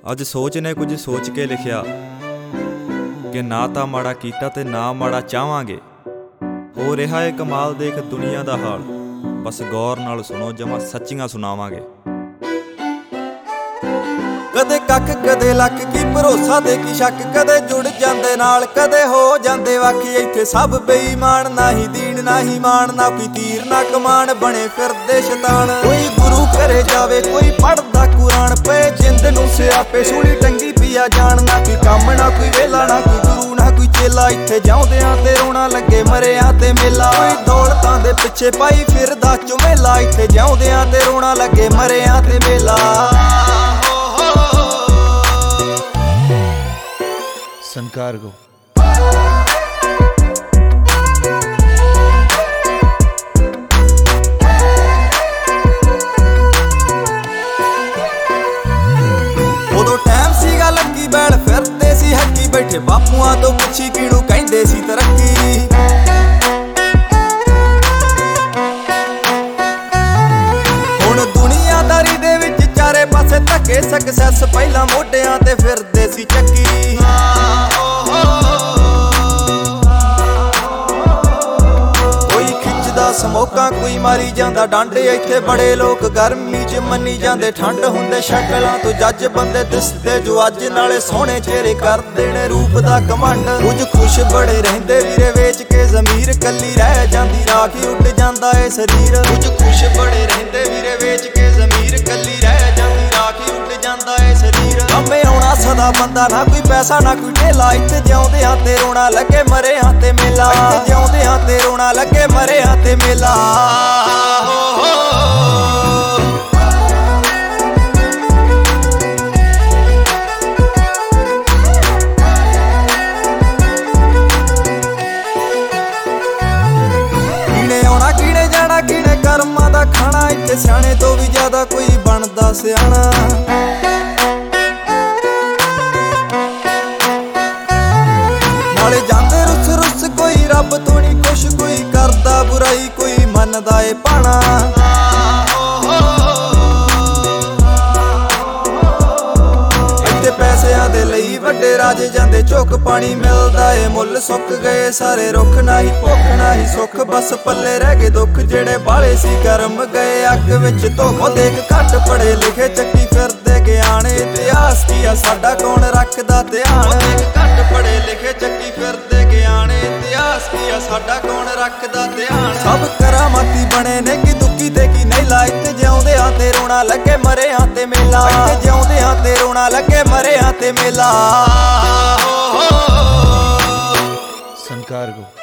ਅੱਜ ਸੋਚ ਨੇ ਕੁਝ ਸੋਚ ਕੇ ਲਿਖਿਆ ਕਿ ਨਾ ਤਾਂ ਮਾੜਾ ਕੀਤਾ ਤੇ ਨਾ ਮਾੜਾ ਚਾਹਾਂਗੇ। ਹੋ ਰਿਹਾ ਏ ਕਮਾਲ, ਦੇਖ ਦੁਨੀਆ ਦਾ ਹਾਲ, ਬਸ ਗੌਰ ਨਾਲ ਸੁਣੋ, ਜਮਾਂ ਸੱਚੀਆਂ ਸੁਣਾਵਾਂਗੇ। ਕਦੇ ਕੱਖ ਕਦੇ ਲੱਕ, ਕੀ ਭਰੋਸਾ ਤੇ ਕੀ ਸ਼ੱਕ, ਕਦੇ ਜੁੜ ਜਾਂਦੇ ਨਾਲ ਕਦੇ ਹੋ ਜਾਂਦੇ ਵੱਖ। ਇੱਥੇ ਸਭ ਬੇਈਮਾਨ, ਨਾ ਹੀ ਦੀਨ ਨਾ ਹੀ ਮਾਣ, ਨਾ ਕੋਈ ਤੀਰ ਨਾ ਕਮਾਨ, ਬਣੇ ਫਿਰਦੇ ਸ਼ੈਤਾਨ। ਕੋਈ ਗੁਰੂ ਘਰੇ ਜਾਵੇ, ਕੋਈ ਪੜ੍ਹਦਾ ਕੁਰਾਨ, ਪਏ ਜਿੰਦ ਨੂੰ ਸਿਆਪੇ, ਸੂਲੀ ਟੰਗੀ ਪਿਆ ਜਾਣ। ਨਾ ਕੋਈ ਕੰਮ ਨਾ ਕੋਈ ਵੇਲਾ, ਨਾ ਕੋਈ ਗੁਰੂ ਨਾ ਕੋਈ ਚੇਲਾ, ਇੱਥੇ ਜਿਉਂਦਿਆਂ ਤੇ ਰੋਣਾ ਲੱਗੇ ਮਰਿਆਂ ਤੇ ਮੇਲਾ। ਕੋਈ ਦੌਲਤਾਂ ਦੇ ਪਿੱਛੇ ਪਾਈ ਫਿਰਦਾ ਝੁਮੇਲਾ, ਇੱਥੇ ਜਿਉਂਦਿਆਂ ਤੇ ਰੋਣਾ ਲੱਗੇ ਮਰਿਆਂ ਤੇ ਮੇਲਾ। Sancargo ਉਦੋਂ ਟਾਈਮ ਸੀਗਾ ਲੱਗੀ ਬੈਲ ਫਿਰਦੇ ਸੀ ਹੱਕੀ, ਬੈਠੇ ਬਾਪੂਆਂ ਤੋਂ ਪੁੱਛੀ ਕਿਹਨੂੰ ਕਹਿੰਦੇ ਸੀ ਤਰੱਕੀ। ਹੁਣ ਦੁਨੀਆਦਾਰੀ ਦੇ ਵਿੱਚ ਚਾਰੇ ਪਾਸੇ ਧੱਕੇ, ਸਕਸੈਸ ਪਹਿਲਾਂ ਮੋਢਿਆਂ ਤੇ ਫਿਰਦੇ ਸੀ ਚੱਕੀ। ਸਮੋਕਾਂ ਕੋਈ ਮਾਰੀ ਜਾਂਦਾ ਡੰਡ, ਇੱਥੇ ਬੜੇ ਲੋਕ ਗਰਮੀ 'ਚ ਮੰਨੀ ਜਾਂਦੇ ਠੰਡ। ਹੁੰਦੇ ਸ਼ਕਲਾਂ ਤੋਂ ਜੱਜ ਬੰਦੇ ਦਿਸਦੇ ਜੋ ਅੱਜ, ਨਾਲੇ ਸੋਹਣੇ ਚਿਹਰੇ ਕਰਦੇ ਨੇ ਰੂਪ ਦਾ ਕਮੰਡ। ਕੁਝ ਖੁਸ਼ ਬੜੇ ਰਹਿੰਦੇ ਵੀਰੇ ਵੇਚ ਕੇ ਜ਼ਮੀਰ, ਕੱਲੀ ਰਹਿ ਜਾਂਦੀ ਰਾਖੀ ਉੱਡ ਜਾਂਦਾ ਏ ਸਰੀਰ। ਕੁਝ ਖੁਸ਼ ਬੜੇ ਰਹਿੰਦੇ ਵੀਰੇ ਵੇਚ ਕੇ ਜ਼ਮੀਰ, ਕੱਲੀ ਰਹਿ ਜਾਂਦੀ ਰਾਖੀ ਉੱਡ ਜਾਂਦਾ ਏ ਸਰੀਰ। ਕੰਮੇ ਆਉਣਾ ਸਦਾ ਬੰਦਾ, ਨਾ ਕੋਈ ਪੈਸਾ ਨਾ ਕੋਈ ਢੇਲਾ, ਇੱਥੇ ਜਿਉਂਦਿਆਂ ਤੇ ਰੋਣਾ ਲੱਗੇ ਮਰਿਆਂ ਤੇ ਮੇਲਾ। ਇੱਥੇ ਜਿਉਂਦਿਆਂ ਤੇ ਰੋਣਾ ਲੱਗੇ ਮਰਿਆਂ ਤੇ ਮੇਲਾ। ਕਿਹਨੇ ਆਉਣਾ ਕਿਹਨੇ ਜਾਣਾ, ਕਿਹਨੇ ਕਰਮਾਂ ਦਾ ਖਾਣਾ, ਇੱਥੇ ਸਿਆਣੇ ਤੋਂ ਵੀ ਜ਼ਿਆਦਾ ਕੋਈ ਬਣਦਾ ਸਿਆਣਾ। ਨਾਲੇ ਜਾਂਦੇ ਰੁੱਸ ਰੁੱਸ, ਕੋਈ ਰੱਬ ਤੋਂ ਨੀ ਕੁਛ, ਕੋਈ ਕਰਦਾ ਬੁਰਾਈ, ਕੋਈ ਮੰਨਦਾ ਏ ਭਾਣਾ। ਇੱਥੇ ਪੈਸਿਆਂ ਦੇ ਲਈ ਵੱਡੇ ਰਾਜੇ ਜਾਂਦੇ ਝੁੱਕ, ਪਾਣੀ ਮਿਲਦਾ ਏ ਮੁੱਲ, ਸੁੱਕ ਗਏ ਸਾਰੇ ਰੁੱਖ। ਨਾ ਹੀ ਭੁੱਖ ਨਾ ਹੀ ਸੁੱਖ, ਬਸ ਪੱਲੇ ਰਹਿ ਗਏ ਦੁੱਖ, ਜਿਹੜੇ ਬਾਲੇ ਸੀ ਕਰਮ ਗਏ ਅੱਗ ਵਿੱਚ ਧੁੱਖ। ਦੇਖ ਘੱਟ ਪੜੇ ਲਿਖੇ ਚੱਕੀ ਫਿਰਦੇ ਗਿਆਨ, ਇਤਿਹਾਸ ਕੀ ਆ ਸਾਡਾ ਕੌਣ ਰੱਖਦਾ ਧਿਆਨ। ਦੇਖ ਘੱਟ ਪੜੇ ਲਿਖੇ ਚੱਕੀ ਫਿਰਦੇ ਗਿਆਨ, ਇਤਿਹਾਸ ਕੀ ਆ ਸਾਡਾ ਕੌਣ ਰੱਖਦਾ ਧਿਆਨ। ਸਭ ਕਰਾਮਾਤੀ ਬਣੇ ਨੇ ਕਿ ਦੁੱਖੀ ਤੇ ਕੀ ਨਹੀਂਲਾ, ਇੱਥੇ ਜਿਉਂਦਿਆਂ ਤੇ ਰੋਣਾ ਲੱਗੇ ਮਰਿਆਂ ਤੇ ਮੇਲਾ। ਇੱਥੇ ਜਿਉਂਦਿਆਂ ਤੇ ਰੋਣਾ ਲੱਗੇ ਮਰਿਆਂ ਤੇ ਮੇਲਾ। Sancargo